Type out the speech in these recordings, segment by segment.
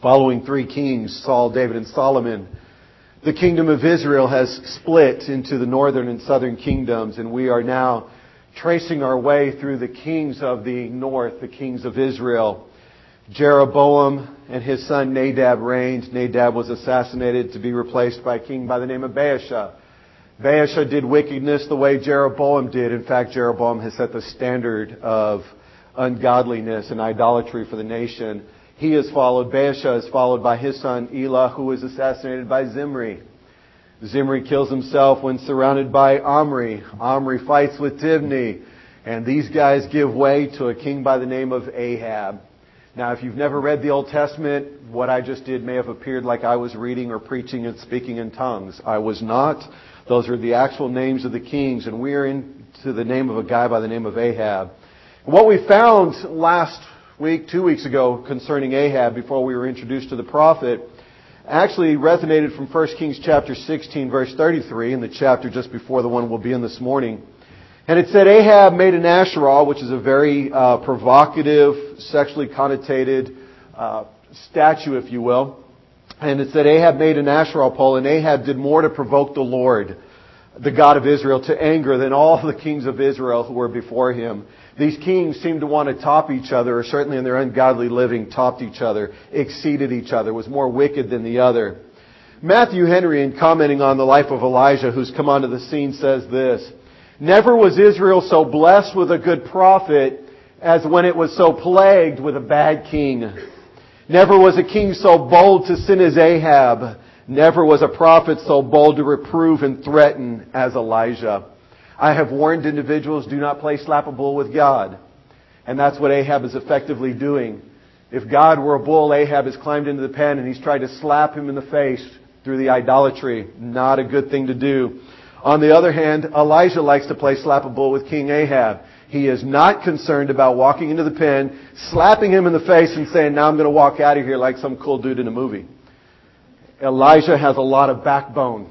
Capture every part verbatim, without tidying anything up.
Following three kings, Saul, David, and Solomon, the kingdom of Israel has split into the northern and southern kingdoms, and we are now tracing our way through the kings of the north, the kings of Israel. Jeroboam and his son Nadab reigned. Nadab was assassinated to be replaced by a king by the name of Baasha. Baasha did wickedness the way Jeroboam did. In fact, Jeroboam has set the standard of ungodliness and idolatry for the nation. He is followed, Baasha is followed by his son Elah, who was assassinated by Zimri. Zimri kills himself when surrounded by Omri. Omri fights with Tibni. And these guys give way to a king by the name of Ahab. Now, if you've never read the Old Testament, what I just did may have appeared like I was reading or preaching and speaking in tongues. I was not. Those are the actual names of the kings, and we are into the name of a guy by the name of Ahab. What we found last week, two weeks ago, concerning Ahab, before we were introduced to the prophet, actually resonated from First Kings chapter sixteen, verse thirty-three, in the chapter just before the one we'll be in this morning. And it said Ahab made an Asherah, which is a very uh, provocative, sexually connotated uh, statue, if you will. And it said Ahab made an Asherah pole, and Ahab did more to provoke the Lord, the God of Israel, to anger than all the kings of Israel who were before him. These kings seemed to want to top each other, or certainly in their ungodly living, topped each other, exceeded each other, was more wicked than the other. Matthew Henry, in commenting on the life of Elijah, who's come onto the scene, says this: "Never was Israel so blessed with a good prophet as when it was so plagued with a bad king. Never was a king so bold to sin as Ahab. Never was a prophet so bold to reprove and threaten as Elijah. I have warned individuals, do not play slap a bull with God." And that's what Ahab is effectively doing. If God were a bull, Ahab has climbed into the pen and he's tried to slap him in the face through the idolatry. Not a good thing to do. On the other hand, Elijah likes to play slap a bull with King Ahab. He is not concerned about walking into the pen, slapping him in the face and saying, "Now I'm going to walk out of here like some cool dude in a movie." Elijah has a lot of backbone.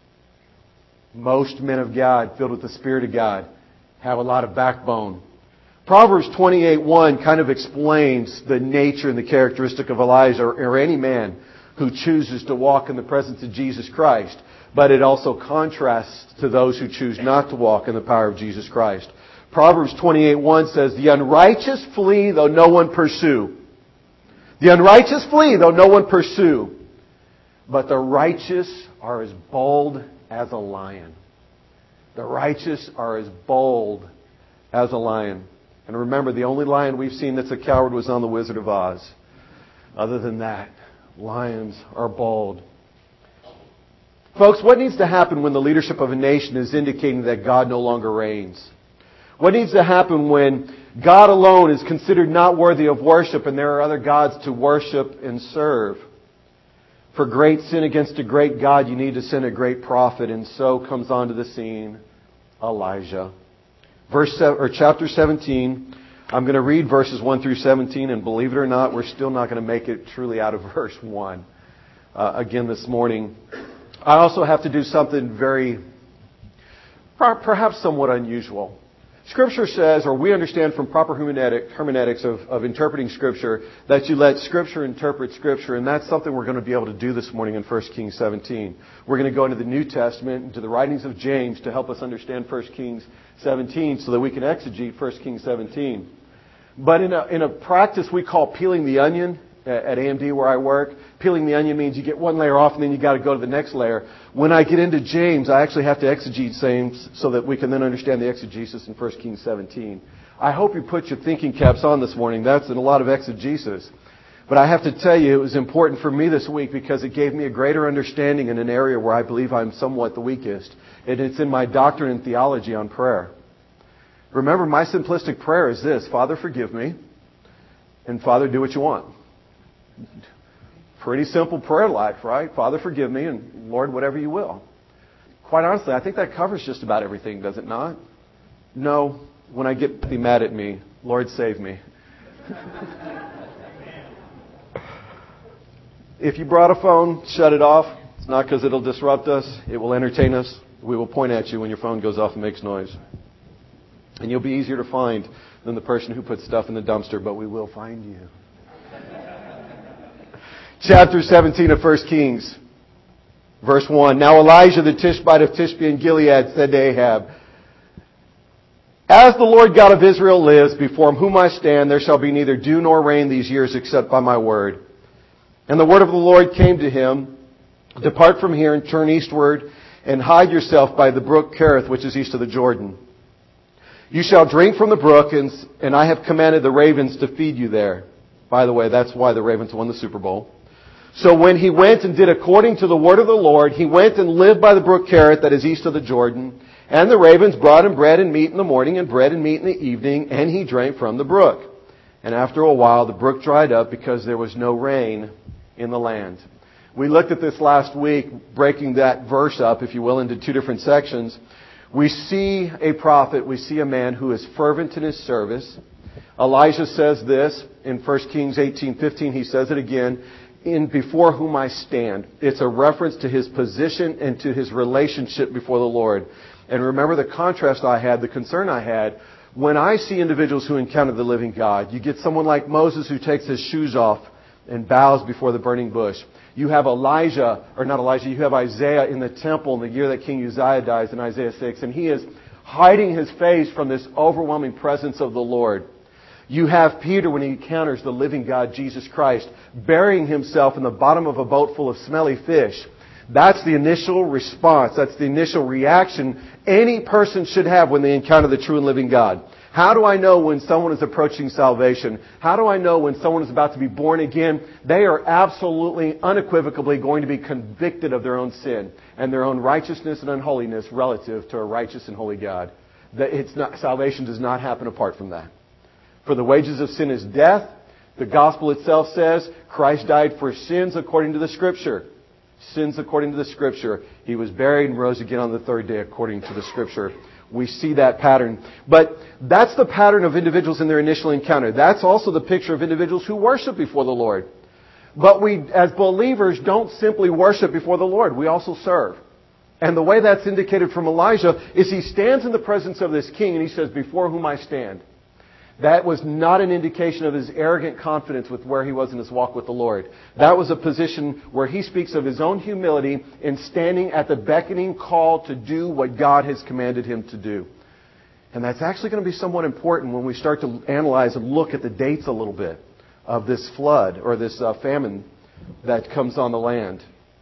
Most men of God, filled with the Spirit of God, have a lot of backbone. Proverbs twenty-eight one kind of explains the nature and the characteristic of Elijah, or, or any man who chooses to walk in the presence of Jesus Christ. But it also contrasts to those who choose not to walk in the power of Jesus Christ. Proverbs twenty-eight one says, "The unrighteous flee though no one pursue. The unrighteous flee though no one pursue. But the righteous are as bold as a lion." The righteous are as bold as a lion. And remember, the only lion we've seen that's a coward was on The Wizard of Oz. Other than that, lions are bold. Folks, what needs to happen when the leadership of a nation is indicating that God no longer reigns? What needs to happen when God alone is considered not worthy of worship and there are other gods to worship and serve? For great sin against a great God, you need to send a great prophet, and so comes onto the scene Elijah. Verse seven, or chapter seventeen. I'm going to read verses one through seventeen, and believe it or not, we're still not going to make it truly out of verse one uh, again this morning. I also have to do something very, perhaps somewhat unusual. Scripture says, or we understand from proper hermeneutic, hermeneutics of, of interpreting Scripture, that you let Scripture interpret Scripture, and that's something we're going to be able to do this morning in First Kings seventeen. We're going to go into the New Testament, into the writings of James to help us understand First Kings seventeen so that we can exegete First Kings seventeen. But in a, in a practice we call peeling the onion, at A M D where I work, peeling the onion means you get one layer off and then you got to go to the next layer. When I get into James, I actually have to exegete James so that we can then understand the exegesis in First Kings seventeen. I hope you put your thinking caps on this morning. That's in a lot of exegesis. But I have to tell you, it was important for me this week because it gave me a greater understanding in an area where I believe I'm somewhat the weakest. And it's in my doctrine and theology on prayer. Remember, my simplistic prayer is this: Father, forgive me. And Father, do what you want. Pretty simple prayer life, right? Father, forgive me, and Lord, whatever you will. Quite honestly, I think that covers just about everything, does it not? No, when I get mad at me, Lord, save me. If you brought a phone, shut it off. It's not because it'll disrupt us. It will entertain us. We will point at you when your phone goes off and makes noise. And you'll be easier to find than the person who puts stuff in the dumpster, but we will find you. Chapter seventeen of First Kings. Verse one. Now Elijah the Tishbite of Tishbe in Gilead said to Ahab, As the Lord God of Israel lives, before whom I stand, there shall be neither dew nor rain these years except by my word. And the word of the Lord came to him, Depart from here and turn eastward, and hide yourself by the brook Kerith, which is east of the Jordan. You shall drink from the brook, and, and I have commanded the ravens to feed you there. By the way, that's why the Ravens won the Super Bowl. So when he went and did according to the word of the Lord, he went and lived by the brook Kerith that is east of the Jordan. And the ravens brought him bread and meat in the morning and bread and meat in the evening, and he drank from the brook. And after a while, the brook dried up because there was no rain in the land. We looked at this last week, breaking that verse up, if you will, into two different sections. We see a prophet, we see a man who is fervent in his service. Elijah says this in First Kings eighteen fifteen. He says it again. In before whom I stand. It's a reference to his position and to his relationship before the Lord. And remember the contrast I had, the concern I had. When I see individuals who encounter the living God, you get someone like Moses who takes his shoes off and bows before the burning bush. You have Elijah, or not Elijah, you have Isaiah in the temple in the year that King Uzziah dies in Isaiah six. And he is hiding his face from this overwhelming presence of the Lord. You have Peter when he encounters the living God, Jesus Christ, burying himself in the bottom of a boat full of smelly fish. That's the initial response. That's the initial reaction any person should have when they encounter the true and living God. How do I know when someone is approaching salvation? How do I know when someone is about to be born again? They are absolutely, unequivocally going to be convicted of their own sin and their own righteousness and unholiness relative to a righteous and holy God. That it's not, salvation does not happen apart from that. For the wages of sin is death. The gospel itself says Christ died for sins according to the Scripture. Sins according to the Scripture. He was buried and rose again on the third day according to the Scripture. We see that pattern. But that's the pattern of individuals in their initial encounter. That's also the picture of individuals who worship before the Lord. But we, as believers, don't simply worship before the Lord. We also serve. And the way that's indicated from Elijah is he stands in the presence of this king and he says, Before whom I stand. That was not an indication of his arrogant confidence with where he was in his walk with the Lord. That was a position where he speaks of his own humility in standing at the beckoning call to do what God has commanded him to do. And that's actually going to be somewhat important when we start to analyze and look at the dates a little bit of this flood or this uh, famine that comes on the land.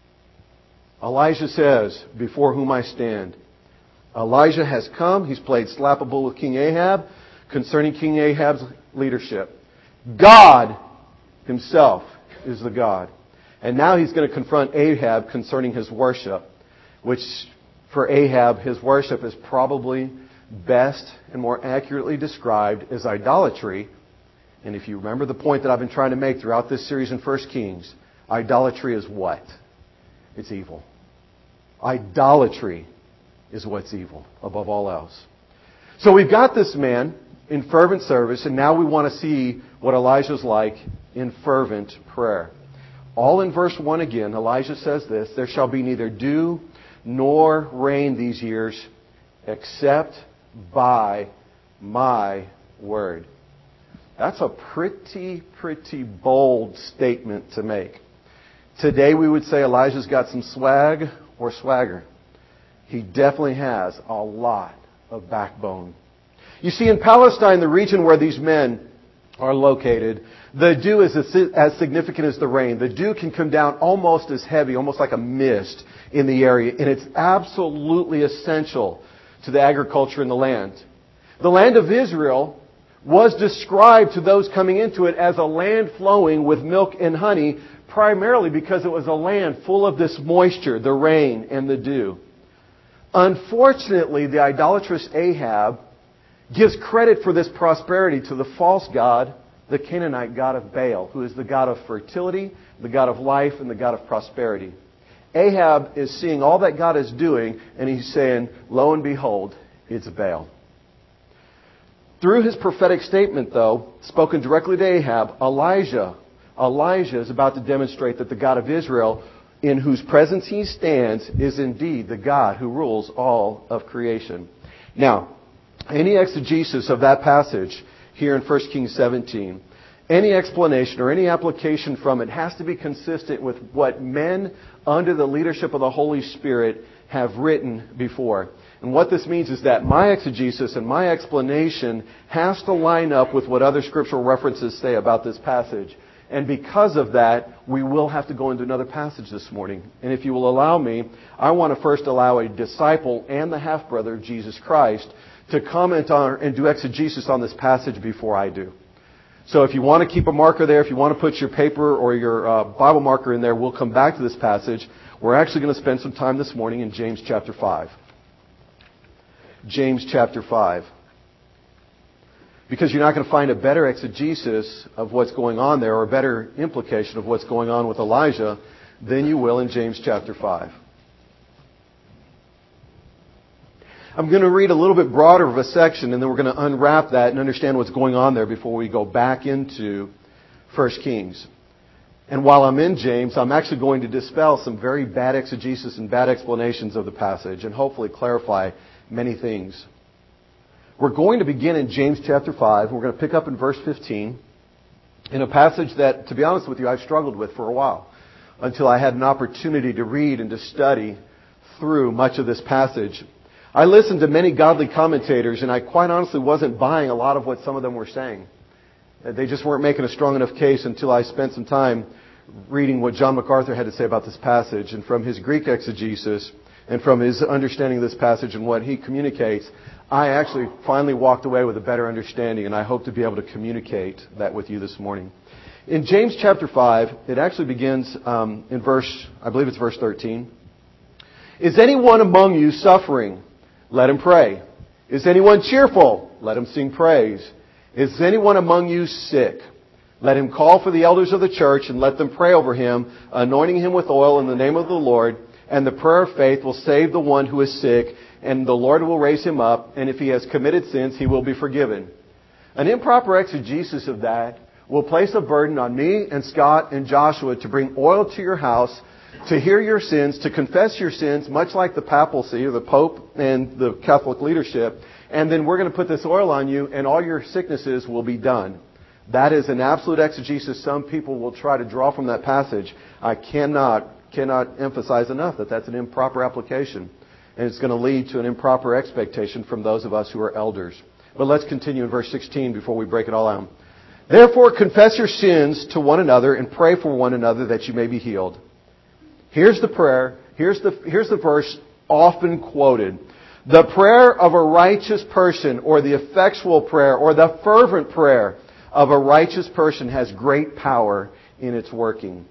Elijah says, Before whom I stand. Elijah has come. He's played slappable with King Ahab concerning King Ahab's leadership. God himself is the God. And now he's going to confront Ahab concerning his worship, which for Ahab, his worship is probably best and more accurately described as idolatry. And if you remember the point that I've been trying to make throughout this series in First Kings, idolatry is what? It's evil. Idolatry is what's evil above all else. So we've got this man in fervent service, and now we want to see what Elijah's like in fervent prayer. All in verse one again, Elijah says this, There shall be neither dew nor rain these years, except by my word. That's a pretty, pretty bold statement to make. Today we would say Elijah's got some swag or swagger. He definitely has a lot of backbone. You see, in Palestine, the region where these men are located, the dew is as significant as the rain. The dew can come down almost as heavy, almost like a mist in the area, and it's absolutely essential to the agriculture in the land. The land of Israel was described to those coming into it as a land flowing with milk and honey, primarily because it was a land full of this moisture, the rain and the dew. Unfortunately, the idolatrous Ahab gives credit for this prosperity to the false god, the Canaanite god of Baal, who is the god of fertility, the god of life, and the god of prosperity. Ahab is seeing all that God is doing, and he's saying, Lo and behold, it's Baal. Through his prophetic statement, though, spoken directly to Ahab, Elijah, Elijah is about to demonstrate that the God of Israel, in whose presence he stands, is indeed the God who rules all of creation. Now, any exegesis of that passage here in First Kings seventeen any explanation or any application from it has to be consistent with what men under the leadership of the Holy Spirit have written before. And what this means is that my exegesis and my explanation has to line up with what other scriptural references say about this passage. And because of that, we will have to go into another passage this morning. And if you will allow me, I want to first allow a disciple and the half-brother of Jesus Christ to comment on and do exegesis on this passage before I do. So if you want to keep a marker there, if you want to put your paper or your uh, Bible marker in there, we'll come back to this passage. We're actually going to spend some time this morning in James chapter five. James chapter five. Because you're not going to find a better exegesis of what's going on there or a better implication of what's going on with Elijah than you will in James chapter five. I'm going to read a little bit broader of a section, and then we're going to unwrap that and understand what's going on there before we go back into First Kings. And while I'm in James, I'm actually going to dispel some very bad exegesis and bad explanations of the passage and hopefully clarify many things. We're going to begin in James chapter five. We're going to pick up in verse fifteen in a passage that, to be honest with you, I've struggled with for a while until I had an opportunity to read and to study through much of this passage. I listened to many godly commentators, and I quite honestly wasn't buying a lot of what some of them were saying. They just weren't making a strong enough case until I spent some time reading what John MacArthur had to say about this passage. And from his Greek exegesis and from his understanding of this passage and what he communicates, I actually finally walked away with a better understanding, and I hope to be able to communicate that with you this morning. In James chapter five, it actually begins um, in verse, I believe it's verse thirteen. Is anyone among you suffering? Let him pray. Is anyone cheerful? Let him sing praise. Is anyone among you sick? Let him call for the elders of the church and let them pray over him, anointing him with oil in the name of the Lord. And the prayer of faith will save the one who is sick, and the Lord will raise him up. And if he has committed sins, he will be forgiven. An improper exegesis of that will place a burden on me and Scott and Joshua to bring oil to your house, to hear your sins, to confess your sins, much like the papacy or the Pope and the Catholic leadership. And then we're going to put this oil on you and all your sicknesses will be done. That is an absolute exegesis some people will try to draw from that passage. I cannot, cannot emphasize enough that that's an improper application. And it's going to lead to an improper expectation from those of us who are elders. But let's continue in verse sixteen before we break it all out. Therefore confess your sins to one another and pray for one another that you may be healed. Here's the prayer. Here's the, here's the verse often quoted. The prayer of a righteous person, or the effectual prayer, or the fervent prayer of a righteous person has great power in its working.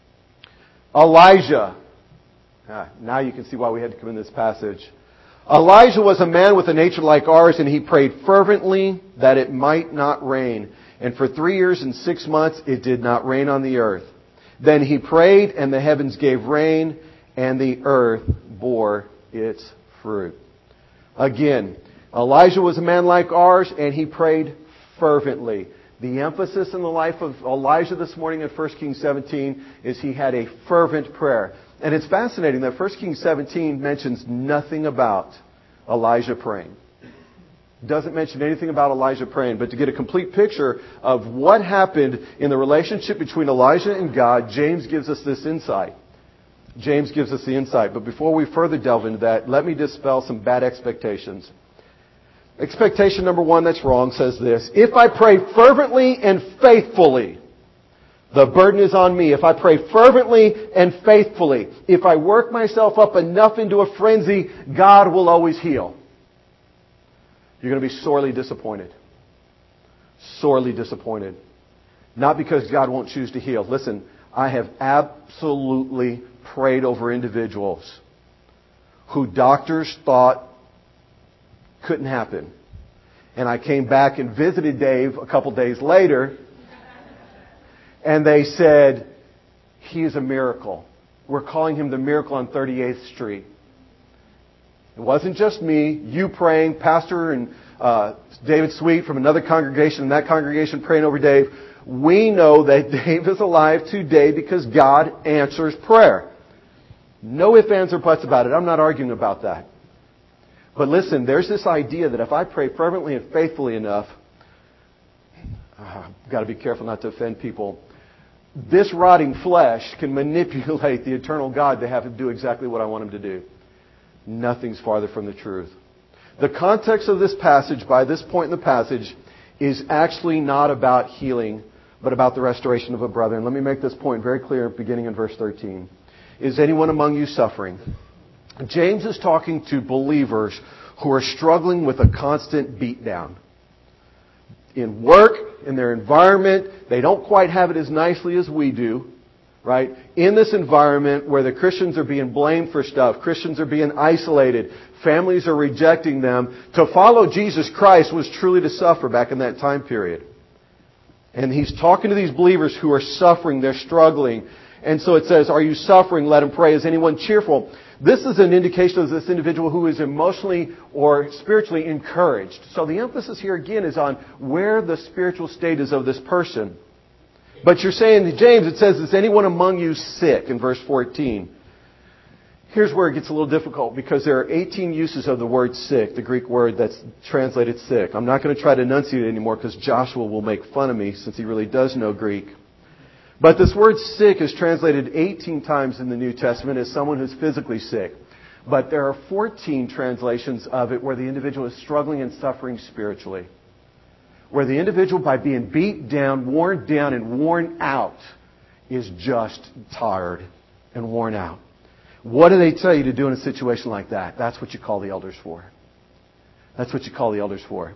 Elijah. Ah, now you can see why we had to come in this passage. Elijah was a man with a nature like ours, and he prayed fervently that it might not rain. And for three years and six months it did not rain on the earth. Then he prayed, and the heavens gave rain, and the earth bore its fruit. Again, Elijah was a man like ours, and he prayed fervently. The emphasis in the life of Elijah this morning in First Kings seventeen is he had a fervent prayer. And it's fascinating that First Kings seventeen mentions nothing about Elijah praying. Doesn't mention anything about Elijah praying. But to get a complete picture of what happened in the relationship between Elijah and God, James gives us this insight. James gives us the insight. But before we further delve into that, let me dispel some bad expectations. Expectation number one that's wrong says this: if I pray fervently and faithfully, the burden is on me. If I pray fervently and faithfully, if I work myself up enough into a frenzy, God will always heal. You're going to be sorely disappointed. Sorely disappointed. Not because God won't choose to heal. Listen, I have absolutely prayed over individuals who doctors thought couldn't happen. And I came back and visited Dave a couple days later, and they said, he is a miracle. We're calling him the miracle on thirty-eighth Street. It wasn't just me, you praying, Pastor and uh, David Sweet from another congregation, and that congregation praying over Dave. We know that Dave is alive today because God answers prayer. No ifs, ands, or buts about it. I'm not arguing about that. But listen, there's this idea that if I pray fervently and faithfully enough, I've got to be careful not to offend people. This rotting flesh can manipulate the eternal God to have him do exactly what I want him to do. Nothing's farther from the truth. The context of this passage, by this point in the passage, is actually not about healing, but about the restoration of a brother. And let me make this point very clear, beginning in verse thirteen. Is anyone among you suffering? James is talking to believers who are struggling with a constant beatdown. In work, in their environment, they don't quite have it as nicely as we do, right? In this environment where the Christians are being blamed for stuff, Christians are being isolated, families are rejecting them, to follow Jesus Christ was truly to suffer back in that time period. And he's talking to these believers who are suffering, they're struggling. And so it says, are you suffering? Let him pray. Is anyone cheerful? This is an indication of this individual who is emotionally or spiritually encouraged. So the emphasis here again is on where the spiritual state is of this person. But you're saying to James, it says, is anyone among you sick? In verse fourteen. Here's where it gets a little difficult because there are eighteen uses of the word sick, the Greek word that's translated sick. I'm not going to try to enunciate it anymore because Joshua will make fun of me since he really does know Greek. But this word sick is translated eighteen times in the New Testament as someone who's physically sick. But there are fourteen translations of it where the individual is struggling and suffering spiritually. Where the individual, by being beat down, worn down, and worn out, is just tired and worn out. What do they tell you to do in a situation like that? That's what you call the elders for. That's what you call the elders for.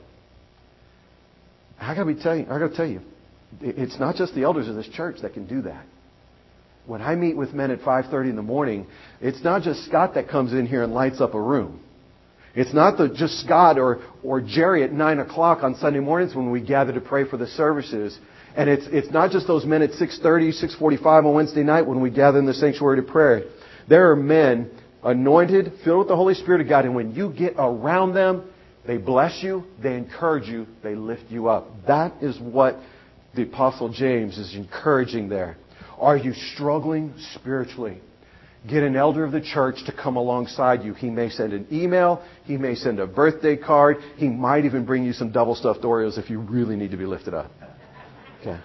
I gotta be tell you, I gotta tell you, it's not just the elders of this church that can do that. When I meet with men at five thirty in the morning, it's not just Scott that comes in here and lights up a room. It's not the, just Scott or, or Jerry at nine o'clock on Sunday mornings when we gather to pray for the services. And it's, it's not just those men at six thirty, six forty-five on Wednesday night when we gather in the sanctuary to pray. There are men anointed, filled with the Holy Spirit of God, and when you get around them, they bless you, they encourage you, they lift you up. That is what the Apostle James is encouraging there. Are you struggling spiritually? Get an elder of the church to come alongside you. He may send an email. He may send a birthday card. He might even bring you some double-stuffed Oreos if you really need to be lifted up. Okay.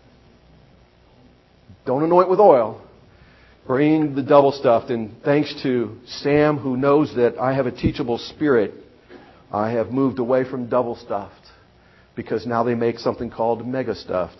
Don't anoint with oil. Bring the double-stuffed. And thanks to Sam, who knows that I have a teachable spirit, I have moved away from double-stuffed because now they make something called mega-stuffed.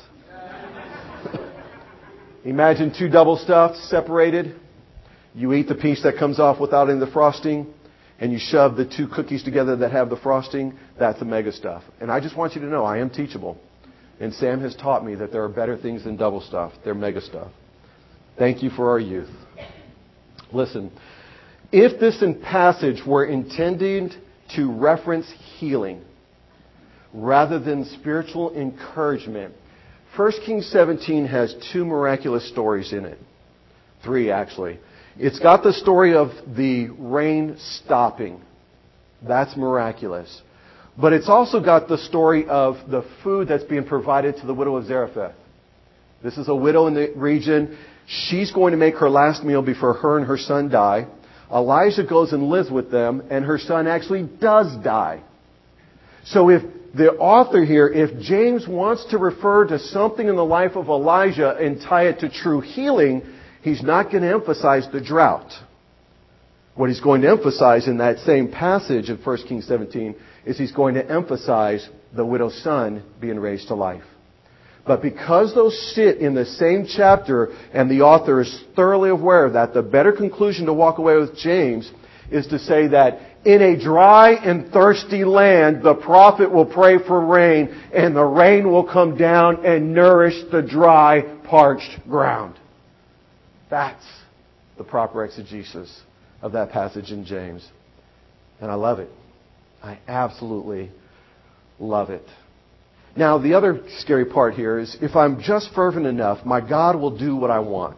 Imagine two double-stuffed separated. You eat the piece that comes off without any of the frosting, and you shove the two cookies together that have the frosting. That's the mega stuff. And I just want you to know I am teachable. And Sam has taught me that there are better things than double stuff. They're mega stuff. Thank you for our youth. Listen, if this passage were intended to reference healing rather than spiritual encouragement, First Kings seventeen has two miraculous stories in it. Three, actually. It's got the story of the rain stopping. That's miraculous. But it's also got the story of the food that's being provided to the widow of Zarephath. This is a widow in the region. She's going to make her last meal before her and her son die. Elijah goes and lives with them, and her son actually does die. So if the author here, if James wants to refer to something in the life of Elijah and tie it to true healing, he's not going to emphasize the drought. What he's going to emphasize in that same passage of First Kings seventeen is he's going to emphasize the widow's son being raised to life. But because those sit in the same chapter and the author is thoroughly aware of that, the better conclusion to walk away with James is to say that in a dry and thirsty land, the prophet will pray for rain, and the rain will come down and nourish the dry, parched ground. That's the proper exegesis of that passage in James. And I love it. I absolutely love it. Now, the other scary part here is if I'm just fervent enough, my God will do what I want.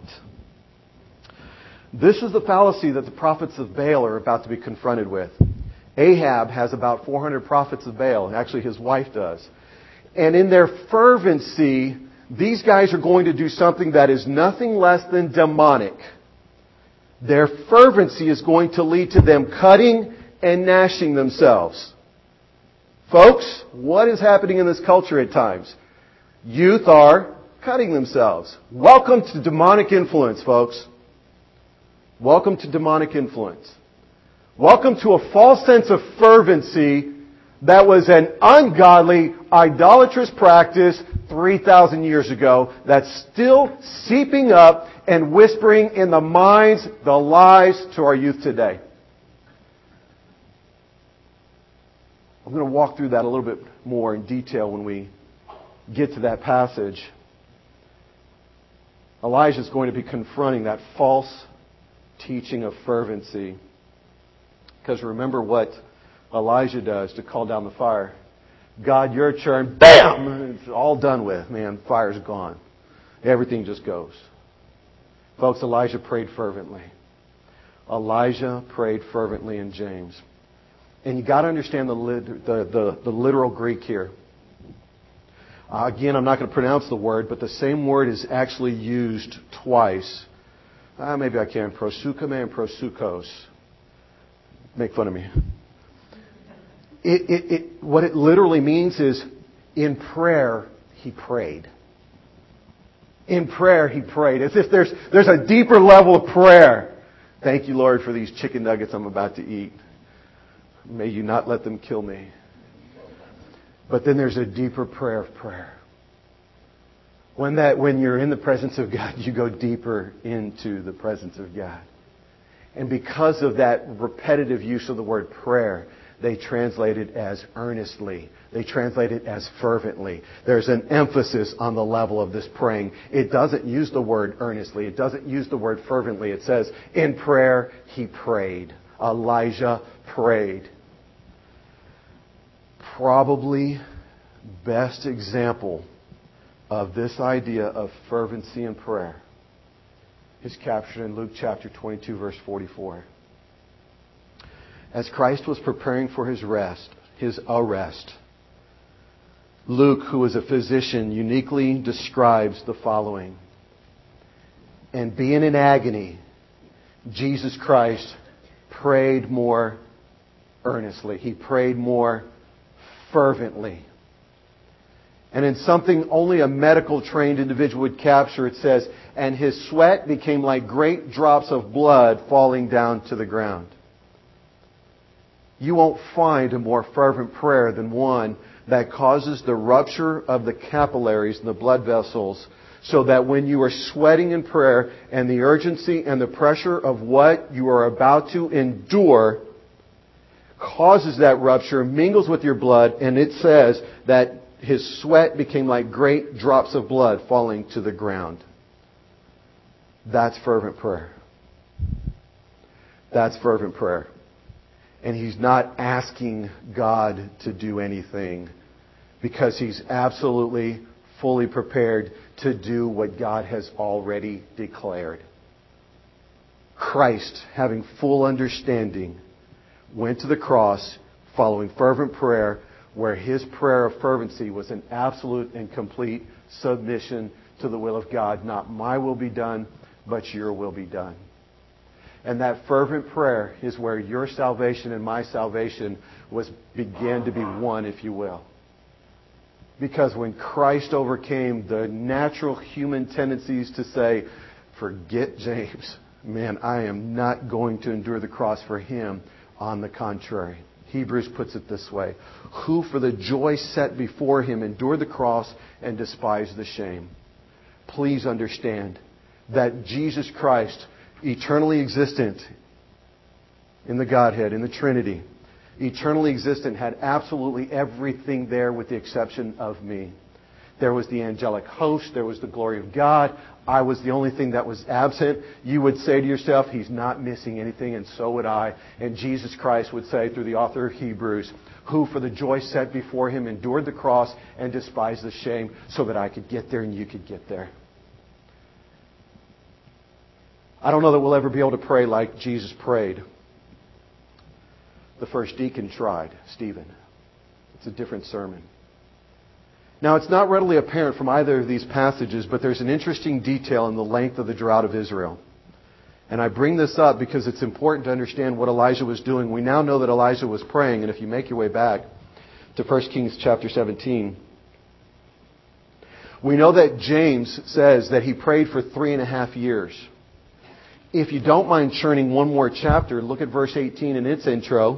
This is the fallacy that the prophets of Baal are about to be confronted with. Ahab has about four hundred prophets of Baal. Actually, his wife does. And in their fervency, these guys are going to do something that is nothing less than demonic. Their fervency is going to lead to them cutting and gnashing themselves. Folks, what is happening in this culture at times? Youth are cutting themselves. Welcome to demonic influence, folks. Welcome to demonic influence. Welcome to a false sense of fervency that was an ungodly, idolatrous practice three thousand years ago that's still seeping up and whispering in the minds the lies to our youth today. I'm going to walk through that a little bit more in detail when we get to that passage. Elijah is going to be confronting that false teaching of fervency. Because remember what Elijah does to call down the fire. God, your turn. Bam! It's all done with. Man, fire's gone. Everything just goes. Folks, Elijah prayed fervently. Elijah prayed fervently in James. And you got to understand the, lit- the, the, the literal Greek here. Uh, again, I'm not going to pronounce the word, but the same word is actually used twice. Uh, maybe I can. Prosukame and prosukos. Make fun of me. It, it, it, what it literally means is, in prayer, he prayed. In prayer, he prayed. As if there's, there's a deeper level of prayer. Thank you, Lord, for these chicken nuggets I'm about to eat. May you not let them kill me. But then there's a deeper prayer of prayer. When that, when you're in the presence of God, you go deeper into the presence of God. And because of that repetitive use of the word prayer, they translate it as earnestly. They translate it as fervently. There's an emphasis on the level of this praying. It doesn't use the word earnestly. It doesn't use the word fervently. It says, in prayer, he prayed. Elijah prayed. Probably best example of this idea of fervency in prayer is captured in Luke chapter twenty-two, verse forty-four. As Christ was preparing for his rest, his arrest, Luke, who is a physician, uniquely describes the following. And being in agony, Jesus Christ prayed more earnestly. He prayed more fervently. And in something only a medical trained individual would capture, it says, and his sweat became like great drops of blood falling down to the ground. You won't find a more fervent prayer than one that causes the rupture of the capillaries and the blood vessels, so that when you are sweating in prayer and the urgency and the pressure of what you are about to endure causes that rupture, mingles with your blood, and it says that his sweat became like great drops of blood falling to the ground. That's fervent prayer. That's fervent prayer. And he's not asking God to do anything because he's absolutely fully prepared to do what God has already declared. Christ, having full understanding, went to the cross following fervent prayer, where his prayer of fervency was an absolute and complete submission to the will of God. Not my will be done, but your will be done. And that fervent prayer is where your salvation and my salvation was began to be one, if you will. Because when Christ overcame the natural human tendencies to say, forget James, man, I am not going to endure the cross for him. On the contrary, Hebrews puts it this way, who for the joy set before him endured the cross and despised the shame. Please understand that Jesus Christ, eternally existent in the Godhead, in the Trinity, eternally existent, had absolutely everything there with the exception of me. There was the angelic host. There was the glory of God. I was the only thing that was absent. You would say to yourself, he's not missing anything, and so would I. And Jesus Christ would say through the author of Hebrews, who for the joy set before him endured the cross and despised the shame, so that I could get there and you could get there. I don't know that we'll ever be able to pray like Jesus prayed. The first deacon tried, Stephen. It's a different sermon. Now, it's not readily apparent from either of these passages, but there's an interesting detail in the length of the drought of Israel. And I bring this up because it's important to understand what Elijah was doing. We now know that Elijah was praying, and if you make your way back to First Kings chapter seventeen, We know that James says that he prayed for three and a half years. If you don't mind churning one more chapter, look at verse eighteen in its intro.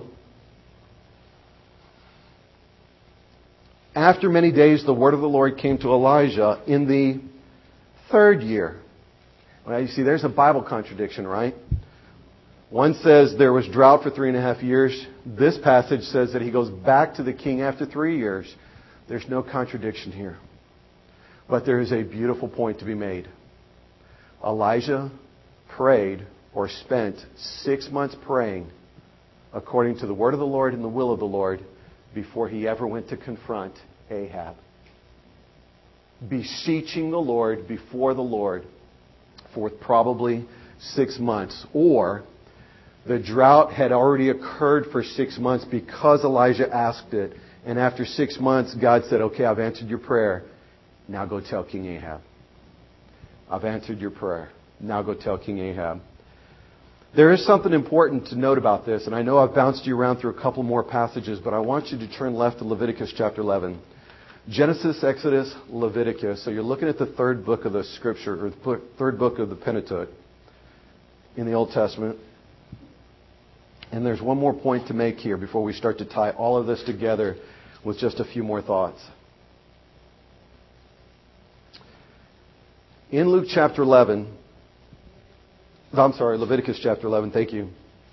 After many days, the word of the Lord came to Elijah in the third year. Well, you see, there's a Bible contradiction, right? One says there was drought for three and a half years. This passage says that he goes back to the king after three years. There's no contradiction here. But there is a beautiful point to be made. Elijah prayed or spent six months praying according to the word of the Lord and the will of the Lord before he ever went to confront Ahab. Beseeching the Lord before the Lord for probably six months. Or the drought had already occurred for six months because Elijah asked it. And after six months, God said, okay, I've answered your prayer. Now go tell King Ahab. I've answered your prayer. Now go tell King Ahab. There is something important to note about this, and I know I've bounced you around through a couple more passages, but I want you to turn left to Leviticus chapter eleven. Genesis, Exodus, Leviticus. So you're looking at the third book of the Scripture, or the third book of the Pentateuch in the Old Testament. And there's one more point to make here before we start to tie all of this together with just a few more thoughts. In Luke chapter eleven, I'm sorry, Leviticus chapter eleven, thank you.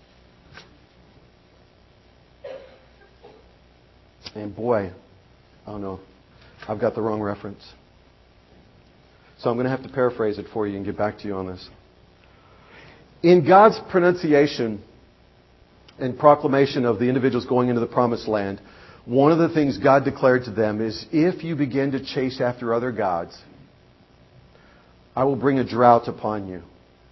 And boy, oh no, I've got the wrong reference. So I'm going to have to paraphrase it for you and get back to you on this. In God's pronunciation and proclamation of the individuals going into the promised land, one of the things God declared to them is, if you begin to chase after other gods, I will bring a drought upon you.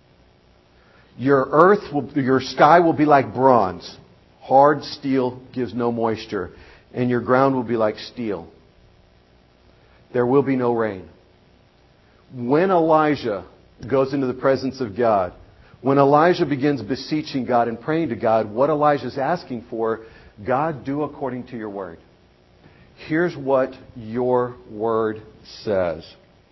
Your earth will, your sky will be like bronze. Hard steel gives no moisture. And your ground will be like steel. There will be no rain. When Elijah goes into the presence of God, when Elijah begins beseeching God and praying to God, what Elijah's asking for, God, do according to your word. Here's what your word says.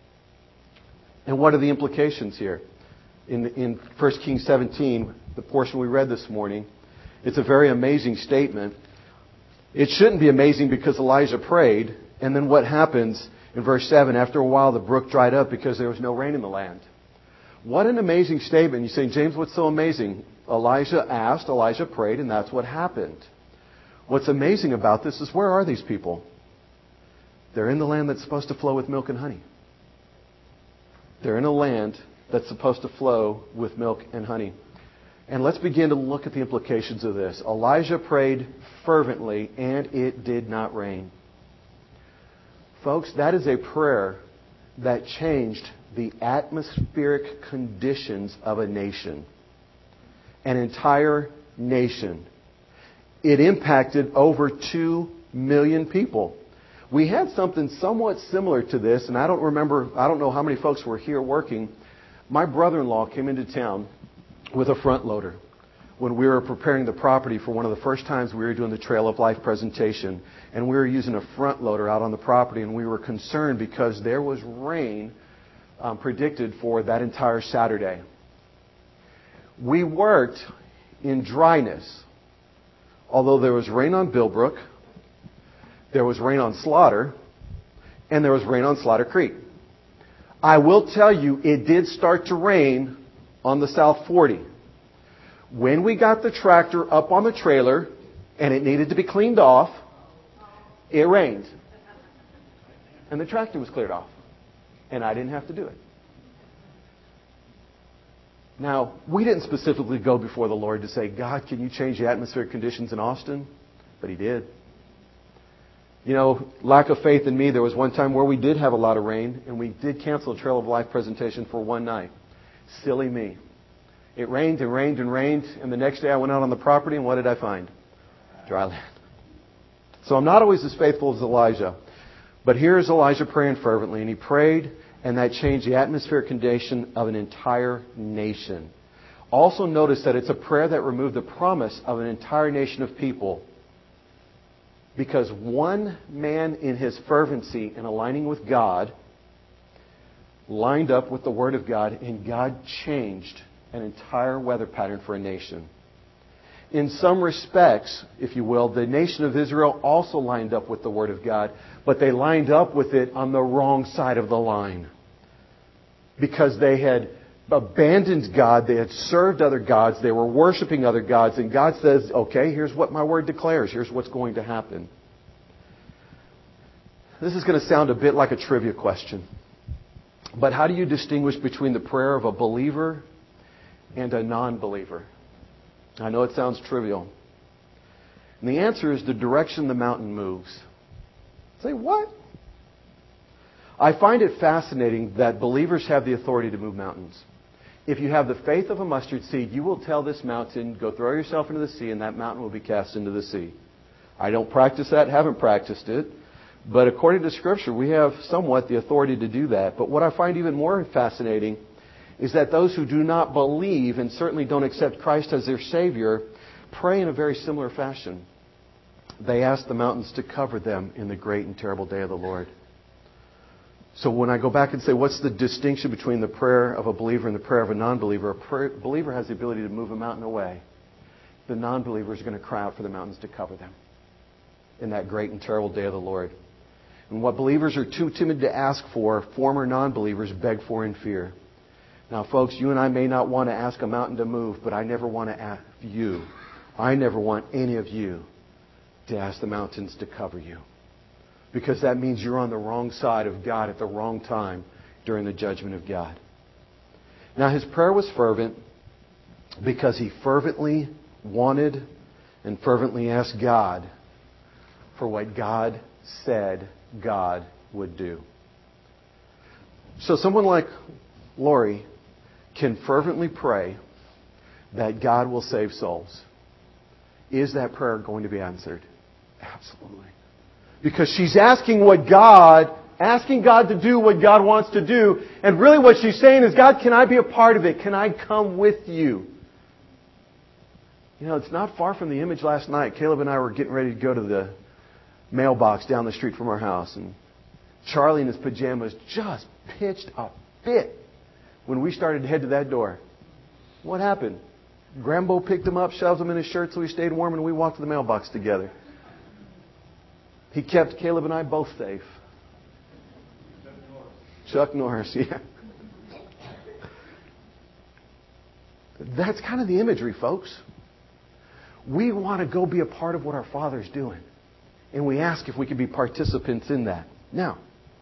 And what are the implications here? In, in First Kings seventeen, the portion we read this morning, it's a very amazing statement. It shouldn't be amazing because Elijah prayed, and then what happens in verse seven? After a while, the brook dried up because there was no rain in the land. What an amazing statement. You say, James, what's so amazing? Elijah asked, Elijah prayed, and that's what happened. What's amazing about this is, where are these people? They're in the land that's supposed to flow with milk and honey. They're in a land that's supposed to flow with milk and honey. And let's begin to look at the implications of this. Elijah prayed fervently, and it did not rain. Folks, that is a prayer that changed the atmospheric conditions of a nation. An entire nation. It impacted over two million people. We had something somewhat similar to this, and I don't remember, I don't know how many folks were here working. My brother-in-law came into town with a front loader when we were preparing the property for one of the first times we were doing the Trail of Life presentation. And we were using a front loader out on the property, and we were concerned because there was rain um, predicted for that entire Saturday. We worked in dryness. Although there was rain on Billbrook, there was rain on Slaughter, and there was rain on Slaughter Creek. I will tell you, it did start to rain on the South forty. When we got the tractor up on the trailer and it needed to be cleaned off, it rained. And the tractor was cleared off. And I didn't have to do it. Now, we didn't specifically go before the Lord to say, God, can you change the atmospheric conditions in Austin? But He did. You know, lack of faith in me, there was one time where we did have a lot of rain, and we did cancel a Trail of Life presentation for one night. Silly me. It rained and rained and rained, and the next day I went out on the property, and what did I find? Dry land. So I'm not always as faithful as Elijah. But here's Elijah praying fervently, and he prayed, and that changed the atmospheric condition of an entire nation. Also notice that it's a prayer that removed the promise of an entire nation of people. Because one man in his fervency and aligning with God lined up with the Word of God, and God changed an entire weather pattern for a nation. In some respects, if you will, the nation of Israel also lined up with the Word of God, but they lined up with it on the wrong side of the line. Because they had abandoned God, they had served other gods, they were worshiping other gods, and God says, okay, here's what my Word declares, here's what's going to happen. This is going to sound a bit like a trivia question. But how do you distinguish between the prayer of a believer and a non-believer? I know it sounds trivial. And the answer is the direction the mountain moves. Say, what? I find it fascinating that believers have the authority to move mountains. If you have the faith of a mustard seed, you will tell this mountain, go throw yourself into the sea, and that mountain will be cast into the sea. I don't practice that, haven't practiced it. But according to Scripture, we have somewhat the authority to do that. But what I find even more fascinating is that those who do not believe and certainly don't accept Christ as their Savior pray in a very similar fashion. They ask the mountains to cover them in the great and terrible day of the Lord. So when I go back and say, what's the distinction between the prayer of a believer and the prayer of a non-believer? A prayer, believer has the ability to move a mountain away. The non-believer is going to cry out for the mountains to cover them in that great and terrible day of the Lord. And what believers are too timid to ask for, former non-believers beg for in fear. Now, folks, you and I may not want to ask a mountain to move, but I never want to ask you. I never want any of you to ask the mountains to cover you. Because that means you're on the wrong side of God at the wrong time during the judgment of God. Now, his prayer was fervent because he fervently wanted and fervently asked God for what God said God would do. So someone like Lori can fervently pray that God will save souls. Is that prayer going to be answered? Absolutely. Because she's asking what God, asking God to do what God wants to do. And really what she's saying is, God, can I be a part of it? Can I come with you? You know, it's not far from the image last night. Caleb and I were getting ready to go to the mailbox down the street from our house. And Charlie in his pajamas just pitched a fit when we started to head to that door. What happened? Grambo picked him up, shoved him in his shirt so he stayed warm, and we walked to the mailbox together. He kept Caleb and I both safe. Chuck Norris. Chuck Norris, yeah. That's kind of the imagery, folks. We want to go be a part of what our Father's doing. And we ask if we can be participants in that. Now,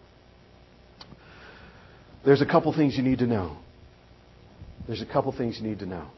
there's a couple things you need to know. There's a couple things you need to know.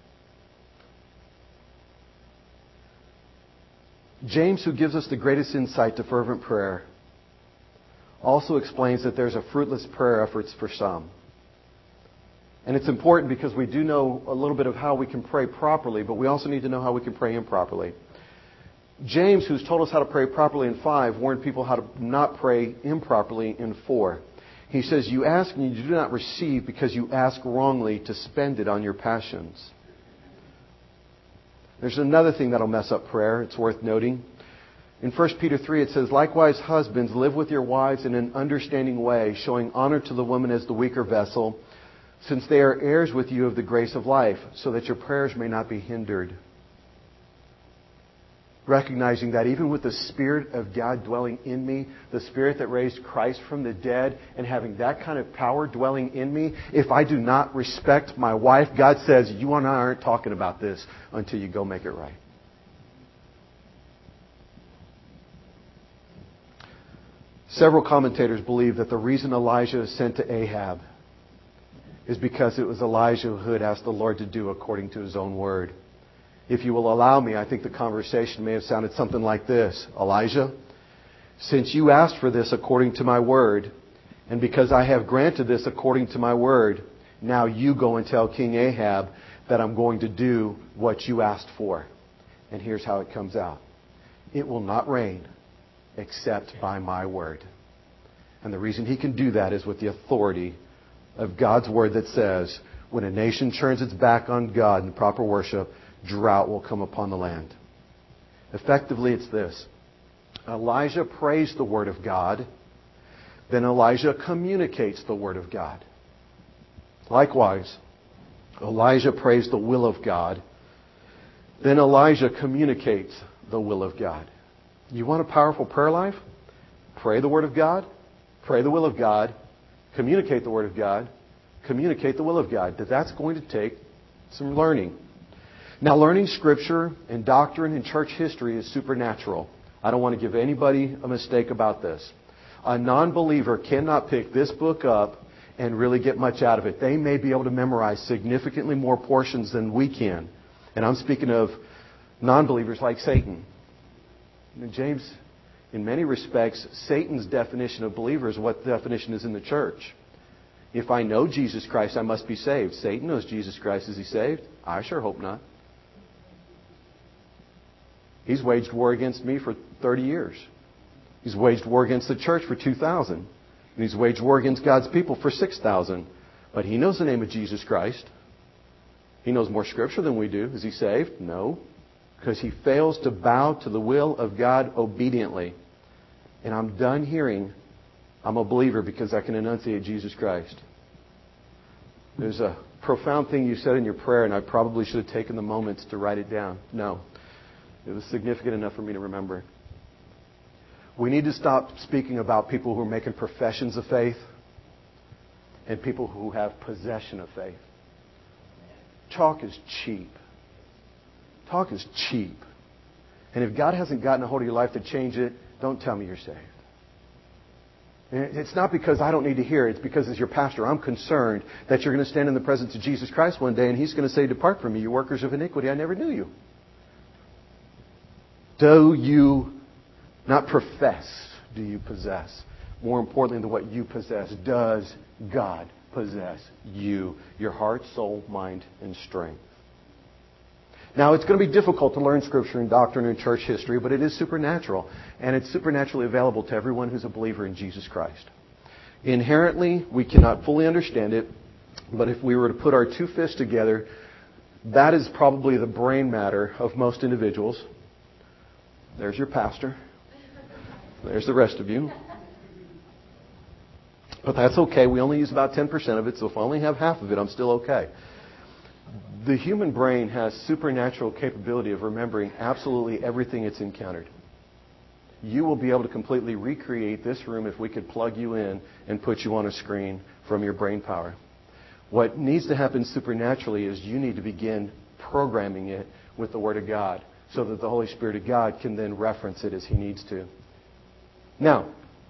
James, who gives us the greatest insight to fervent prayer, also explains that there's a fruitless prayer efforts for some. And it's important because we do know a little bit of how we can pray properly, but we also need to know how we can pray improperly. James, who's told us how to pray properly in five, warned people how to not pray improperly in four. He says, you ask and you do not receive because you ask wrongly to spend it on your passions. There's another thing that'll mess up prayer. It's worth noting. In First Peter three, it says, likewise, husbands, live with your wives in an understanding way, showing honor to the woman as the weaker vessel, since they are heirs with you of the grace of life, so that your prayers may not be hindered. Recognizing that even with the Spirit of God dwelling in me, the Spirit that raised Christ from the dead, and having that kind of power dwelling in me, if I do not respect my wife, God says, you and I aren't talking about this until you go make it right. Several commentators believe that the reason Elijah was sent to Ahab is because it was Elijah who had asked the Lord to do according to his own word. If you will allow me, I think the conversation may have sounded something like this. Elijah, since you asked for this according to my word, and because I have granted this according to my word, now you go and tell King Ahab that I'm going to do what you asked for. And here's how it comes out. It will not rain except by my word. And the reason he can do that is with the authority of God's word that says, when a nation turns its back on God in proper worship, drought will come upon the land. Effectively, it's this. Elijah praised the word of God, Then Elijah communicates the Word of God. Likewise, Elijah prays the will of God. Then Elijah communicates the will of God. You want a powerful prayer life? Pray the Word of God. Pray the will of God. Communicate the Word of God. Communicate the will of God. But that's going to take some learning. Now, learning Scripture and doctrine and church history is supernatural. I don't want to give anybody a mistake about this. A non-believer cannot pick this book up and really get much out of it. They may be able to memorize significantly more portions than we can. And I'm speaking of non-believers like Satan. And James, in many respects, Satan's definition of believer is what the definition is in the church. If I know Jesus Christ, I must be saved. Satan knows Jesus Christ. Is he saved? I sure hope not. He's waged war against me for thirty years. He's waged war against the church for two thousand. And he's waged war against God's people for six thousand. But he knows the name of Jesus Christ. He knows more Scripture than we do. Is he saved? No. Because he fails to bow to the will of God obediently. And I'm done hearing, I'm a believer because I can enunciate Jesus Christ. There's a profound thing you said in your prayer, and I probably should have taken the moments to write it down. No. It was significant enough for me to remember. We need to stop speaking about people who are making professions of faith and people who have possession of faith. Talk is cheap. Talk is cheap. And if God hasn't gotten a hold of your life to change it, don't tell me you're saved. And it's not because I don't need to hear it. It's because as your pastor, I'm concerned that you're going to stand in the presence of Jesus Christ one day and He's going to say, "Depart from me, you workers of iniquity. I never knew you." Do you not profess? Do you possess? More importantly than what you possess, does God possess you? Your heart, soul, mind, and strength. Now, it's going to be difficult to learn Scripture and doctrine and church history, but it is supernatural. And it's supernaturally available to everyone who's a believer in Jesus Christ. Inherently, we cannot fully understand it, but if we were to put our two fists together, that is probably the brain matter of most individuals. There's your pastor. There's the rest of you. But that's okay. We only use about ten percent of it, so if I only have half of it, I'm still okay. The human brain has supernatural capability of remembering absolutely everything it's encountered. You will be able to completely recreate this room if we could plug you in and put you on a screen from your brain power. What needs to happen supernaturally is you need to begin programming it with the Word of God so that the Holy Spirit of God can then reference it as He needs to. Now,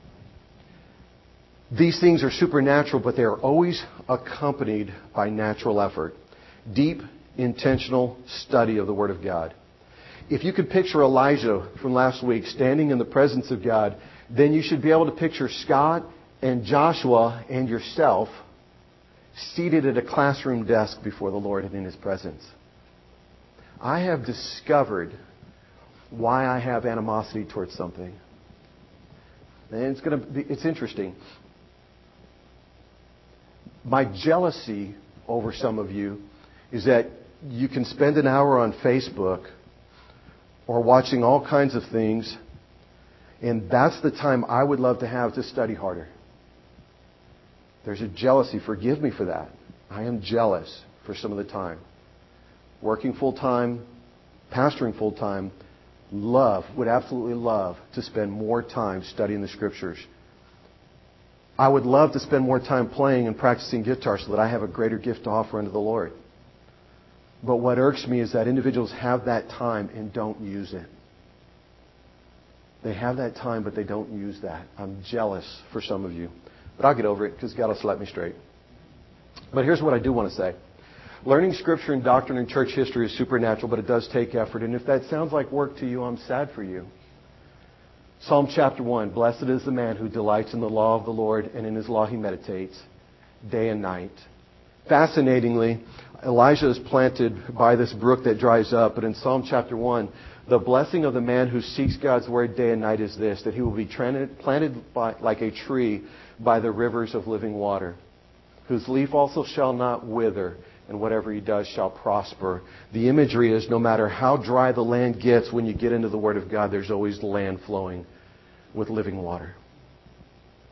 these things are supernatural, but they are always accompanied by natural effort. Deep, intentional study of the Word of God. If you could picture Elijah from last week standing in the presence of God, then you should be able to picture Scott and Joshua and yourself seated at a classroom desk before the Lord and in His presence. I have discovered why I have animosity towards something. And it's going to be, it's interesting. My jealousy over some of you is that you can spend an hour on Facebook or watching all kinds of things, and that's the time I would love to have to study harder. There's a jealousy. Forgive me for that. I am jealous for some of the time. Working full-time, pastoring full-time, love, would absolutely love to spend more time studying the Scriptures. I would love to spend more time playing and practicing guitar so that I have a greater gift to offer unto the Lord. But what irks me is that individuals have that time and don't use it. They have that time, but they don't use that. I'm jealous for some of you. But I'll get over it because God will set me straight. But here's what I do want to say. Learning Scripture and doctrine and church history is supernatural, but it does take effort. And if that sounds like work to you, I'm sad for you. Psalm chapter one, "Blessed is the man who delights in the law of the Lord, and in His law he meditates day and night." Fascinatingly, Elijah is planted by this brook that dries up. But in Psalm chapter one, the blessing of the man who seeks God's word day and night is this, that he will be planted by, like a tree by the rivers of living water, whose leaf also shall not wither, and whatever he does shall prosper. The imagery is no matter how dry the land gets, when you get into the Word of God, there's always land flowing with living water.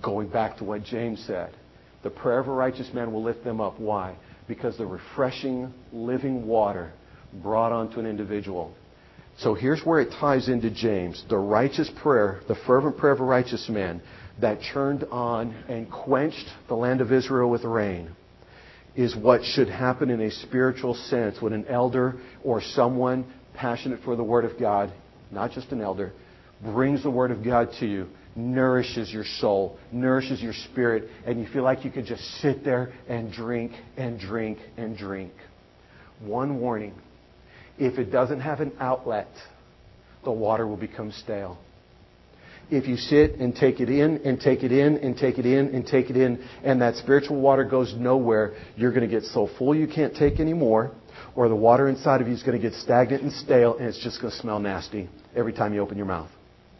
Going back to what James said, the prayer of a righteous man will lift them up. Why? Because the refreshing, living water brought onto an individual. So here's where it ties into James. The righteous prayer, the fervent prayer of a righteous man that turned on and quenched the land of Israel with rain is what should happen in a spiritual sense when an elder or someone passionate for the Word of God, not just an elder, brings the Word of God to you, nourishes your soul, nourishes your spirit, and you feel like you could just sit there and drink and drink and drink. One warning. If it doesn't have an outlet, the water will become stale. If you sit and take it in and take it in and take it in and take it in, and that spiritual water goes nowhere, you're going to get so full you can't take anymore, or the water inside of you is going to get stagnant and stale, and it's just going to smell nasty every time you open your mouth.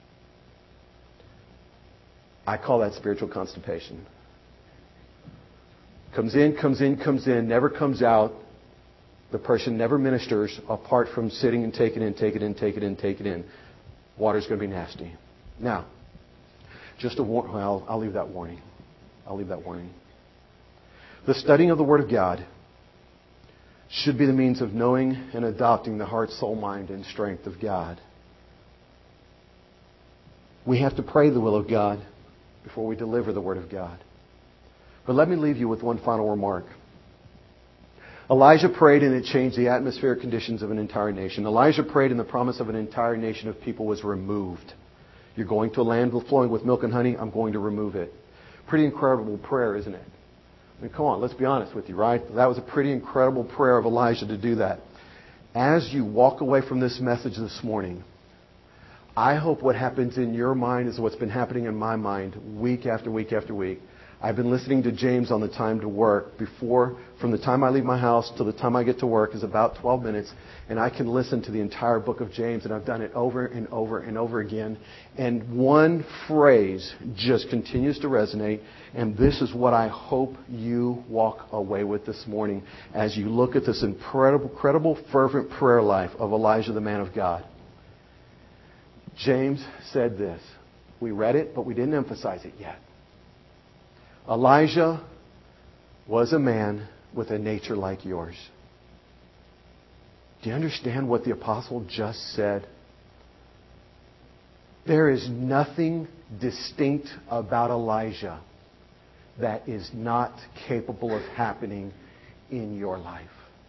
I call that spiritual constipation. Comes in, comes in, comes in, never comes out. The person never ministers apart from sitting and taking in, take it in, take it in, take it in. Water's going to be nasty. Now, just a warning. Well, I'll leave that warning. I'll leave that warning. The studying of the Word of God should be the means of knowing and adopting the heart, soul, mind, and strength of God. We have to pray the will of God before we deliver the Word of God. But let me leave you with one final remark. Elijah prayed and it changed the atmospheric conditions of an entire nation. Elijah prayed and the promise of an entire nation of people was removed. You're going to a land flowing with milk and honey, I'm going to remove it. Pretty incredible prayer, isn't it? I mean, come on, let's be honest with you, right? That was a pretty incredible prayer of Elijah to do that. As you walk away from this message this morning, I hope what happens in your mind is what's been happening in my mind week after week after week. I've been listening to James on the time to work. Before, from the time I leave my house till the time I get to work is about twelve minutes. And I can listen to the entire book of James. And I've done it over and over and over again. And one phrase just continues to resonate. And this is what I hope you walk away with this morning as you look at this incredible, incredible fervent prayer life of Elijah, the man of God. James said this. We read it, but we didn't emphasize it yet. Elijah was a man with a nature like yours. Do you understand what the apostle just said? There is nothing distinct about Elijah that is not capable of happening in your life.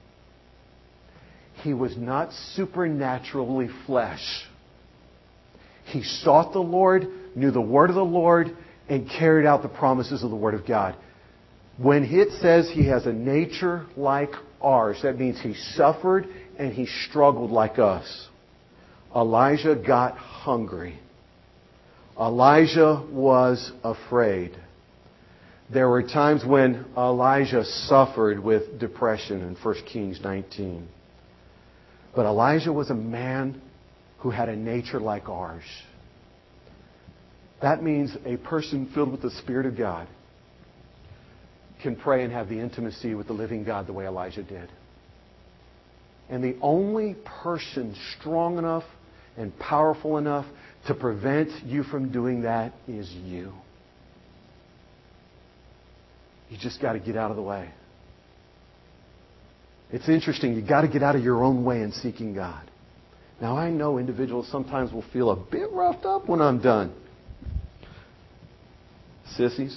He was not supernaturally flesh. He sought the Lord, knew the word of the Lord, and carried out the promises of the Word of God. When it says he has a nature like ours, that means he suffered and he struggled like us. Elijah got hungry. Elijah was afraid. There were times when Elijah suffered with depression in First Kings nineteen. But Elijah was a man who had a nature like ours. That means a person filled with the Spirit of God can pray and have the intimacy with the living God the way Elijah did. And the only person strong enough and powerful enough to prevent you from doing that is you. You just got to get out of the way. It's interesting. You've got to get out of your own way in seeking God. Now, I know individuals sometimes will feel a bit roughed up when I'm done. Sissies.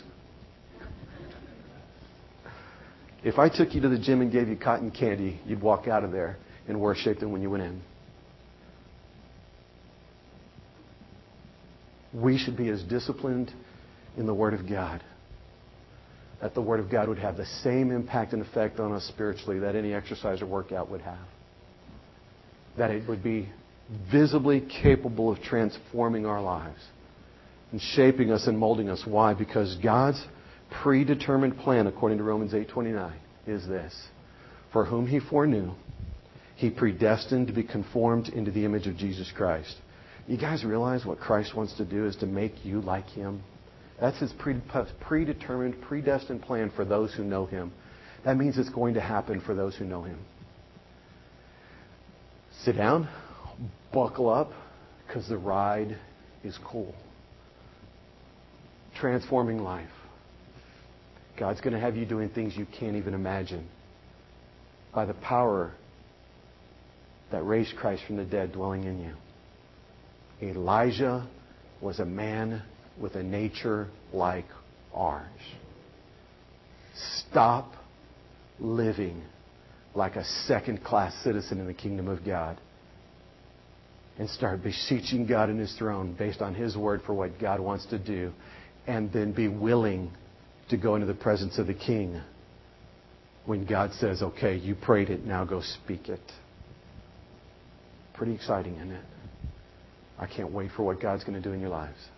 If I took you to the gym and gave you cotton candy, you'd walk out of there in worse shape than when you went in. We should be as disciplined in the Word of God, that the Word of God would have the same impact and effect on us spiritually that any exercise or workout would have. That it would be visibly capable of transforming our lives and shaping us and molding us. Why? Because God's predetermined plan, according to Romans eight twenty-nine, is this. For whom He foreknew, He predestined to be conformed into the image of Jesus Christ. You guys realize what Christ wants to do is to make you like Him? That's His predetermined, predestined plan for those who know Him. That means it's going to happen for those who know Him. Sit down, buckle up, because the ride is cool. transforming life. God's going to have you doing things you can't even imagine by the power that raised Christ from the dead dwelling in you. Elijah was a man with a nature like ours. Stop living like a second-class citizen in the kingdom of God and start beseeching God in His throne based on His word for what God wants to do, and then be willing to go into the presence of the King when God says, okay, you prayed it, now go speak it. Pretty exciting, isn't it? I can't wait for what God's going to do in your lives.